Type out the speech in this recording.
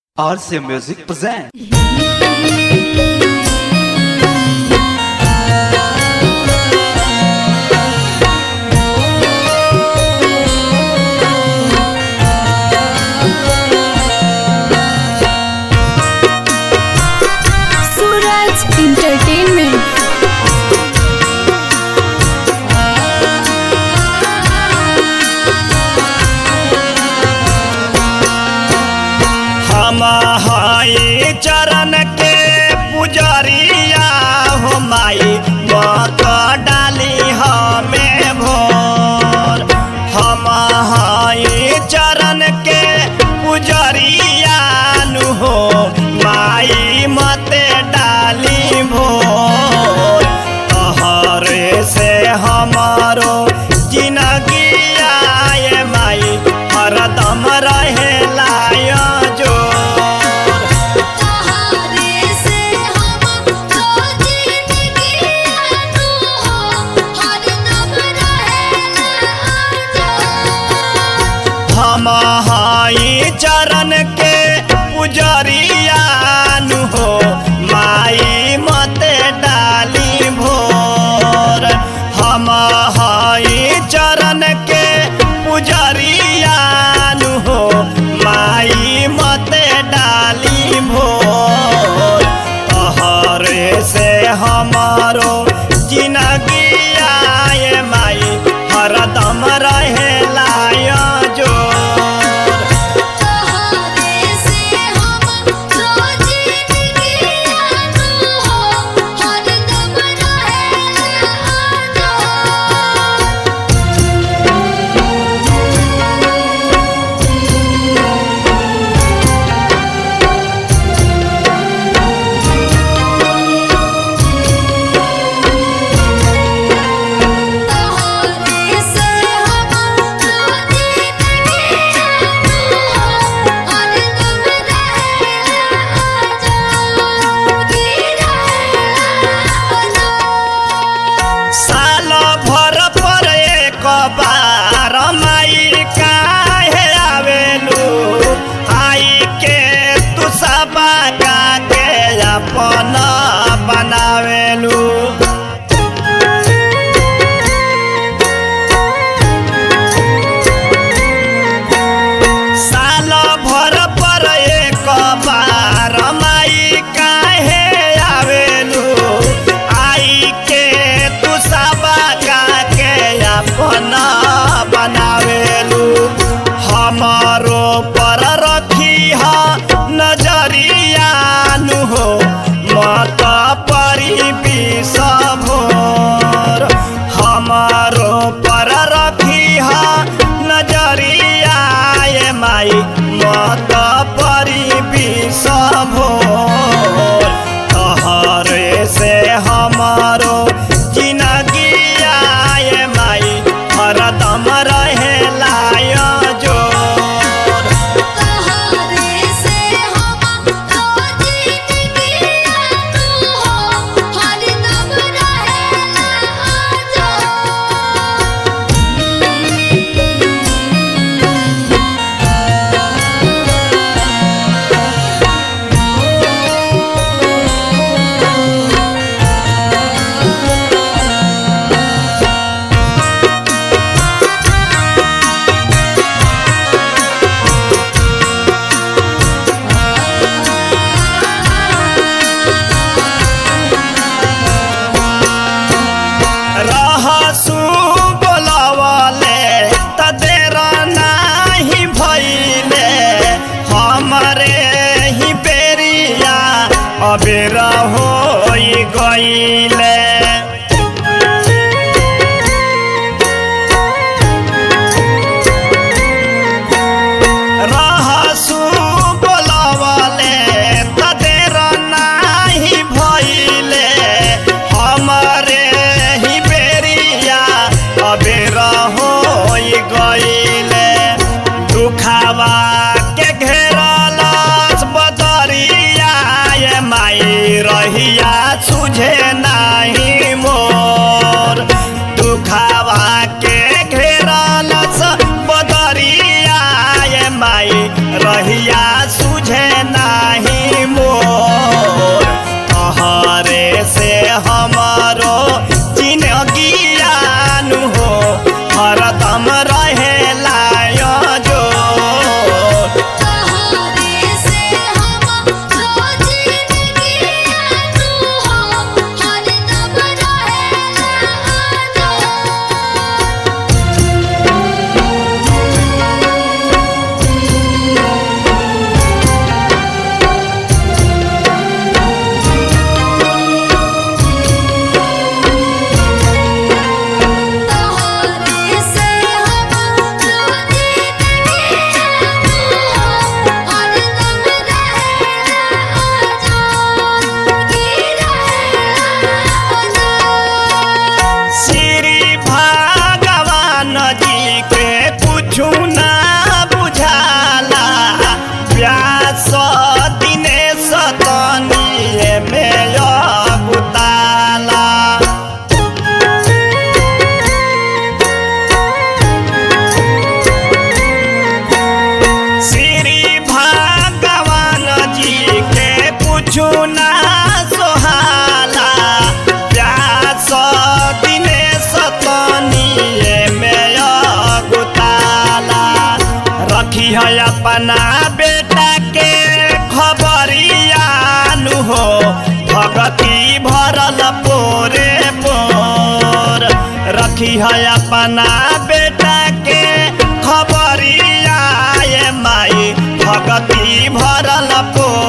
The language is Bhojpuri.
RC Music present. Suraj Entertainment. हम हाई चरण के पुजरिया हो माई मत डाली हमें भोर। हम हाई चरण के पुजरिया नु हो माई मत डाली भोर। तहरे से हमारो जिंदगी आए माई हरदम रहे चरण के पुजरिया नु हो माई मत डाली भोर। हम हाई चरण के पुजरिया नु हो माई मत डाली भोर। तहरे से हमारो जिंदगी आए माई हरदम रहे बार माई काहे आवेलू आई के तू सबा का के अपन बनावेलू। साल भर पर एक बार माई काहे आवेलू आई के तू सबा का के अपन बनावेलू। हमारो पर रखी हा नजरिया नु हो मत परी विष भोर। हमारो पर रखी हा नजरिया ये माई मत परी विष भोर। तहरे से हमारो जिंदगी आए माई हरदम रहे अबेरा हो गईले। रहसु बोलावले तदेर नाही भइले हमारे ही बेरिया अबेरा हो गईले। दुखावा के घेरलस बदरिया माई रहिया सुझे नाही रखी है अपना बेटा के खबरिया ये माई भगती भरल पो